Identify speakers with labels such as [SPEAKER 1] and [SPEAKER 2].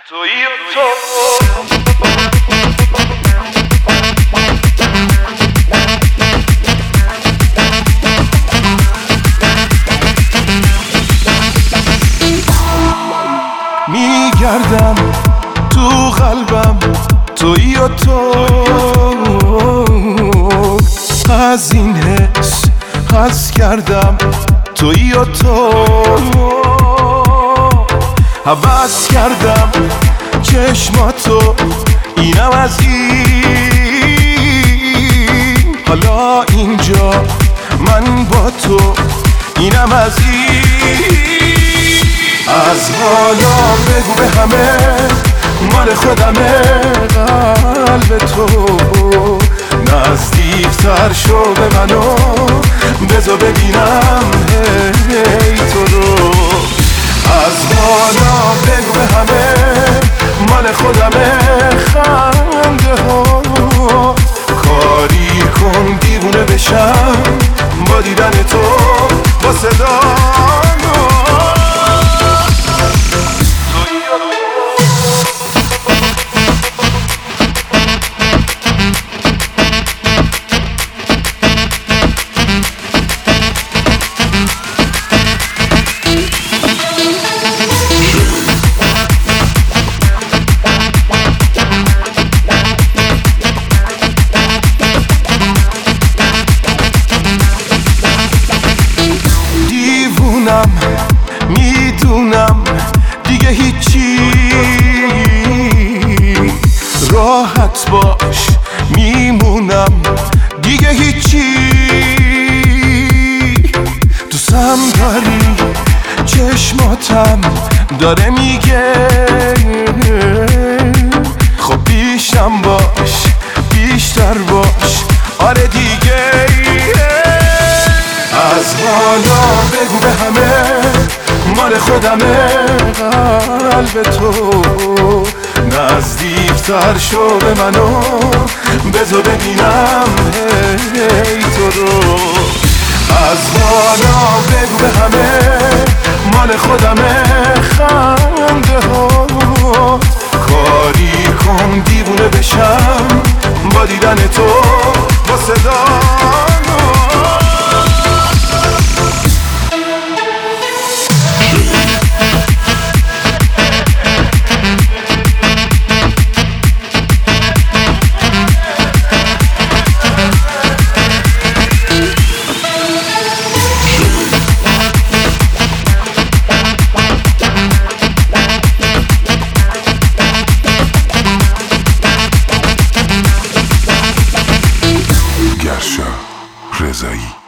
[SPEAKER 1] تویی تو
[SPEAKER 2] میگردم تو قلبم، تویی و تو. از این حس حس کردم، تویی و تو. حوض کردم چشماتو، اینم از این. حالا اینجا من با تو، اینم از این. از حالا بگو به همه مال خودمه قلب تو. نزدیکتر شو به منو، بذار ببینم هی تو رو. از حالا بگو به همه مال خودمه خنده ها. کاری کن دیوونه بشم با دیدن تو، با صدا. میدونم دیگه هیچی، راحت باش میمونم دیگه هیچی. دوستم داری چشماتم داره میگه، خب بیشتر باش بیشتر باش، آره دیگه. از حالا بگو به همه مال خودمه قلب تو. نزدیکتر شو به منو، بذار ببینم هی تو رو. از حالا بگو به همه مال خودمه خنده ها. کاری کن دیوونه بشم با دیدن تو، با صدا.
[SPEAKER 3] رضایی